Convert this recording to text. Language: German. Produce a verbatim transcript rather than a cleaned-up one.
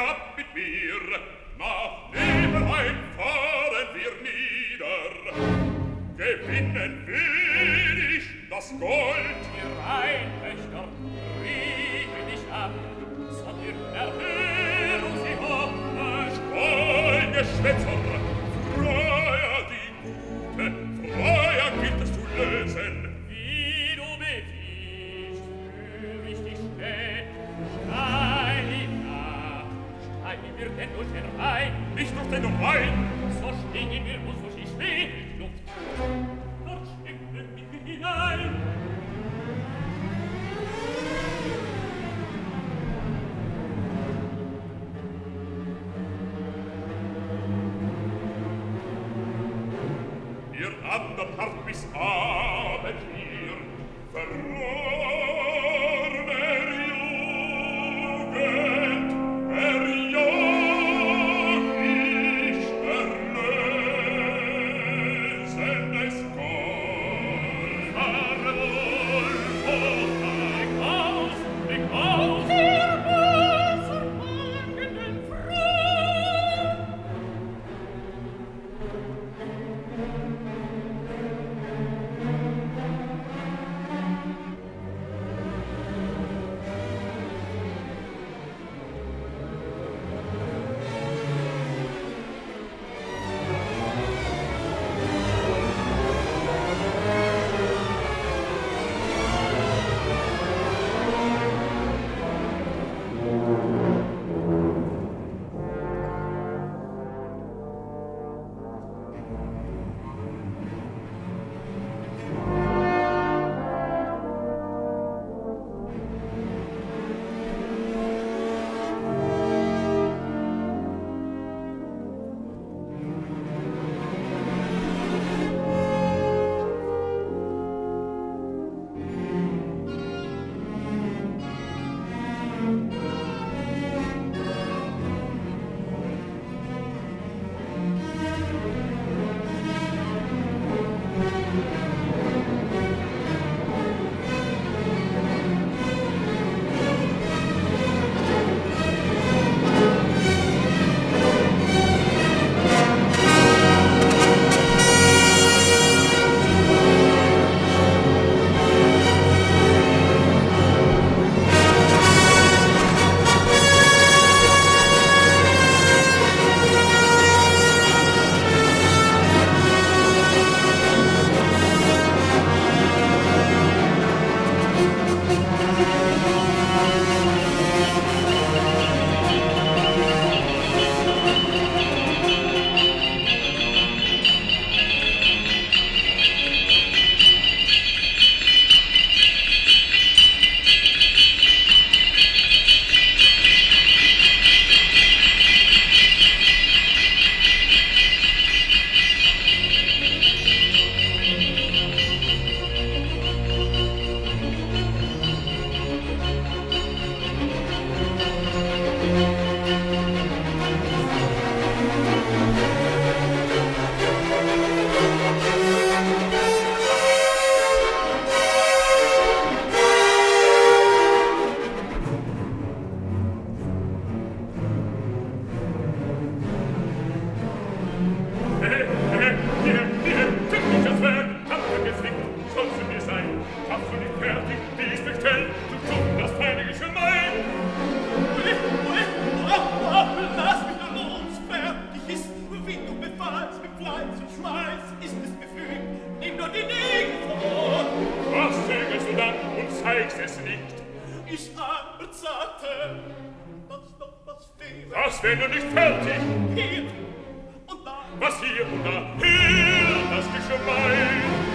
hinab mit mir, nach Nebenheim fahren wir nieder. Gewinnen will ich das Gold. Ihr Rheinpächter, rieche dich an, so wird Erhörung sie hoffen. Schweigeschwätzer, Freier die Gute, Freier gilt es zu lösen. Wie du befiehlst, fühl ich dich spät. Stein nach, steigen wir denn durch den Rhein. Nicht durch den Rhein, so stehen wir uns durch die Schwefelluft. Dort schwimmen wir mit mir hinein. Ihr andern hart bis Abend hier, verlorene Jugend, erjag ich erlösendes Gold. Fahre wohl, Hochheim, aus, weg aus, ihr böser wagenden Frau. Was, wenn du nicht fertig? Hier und da. Was hier und da? Hier, das Geschmeid.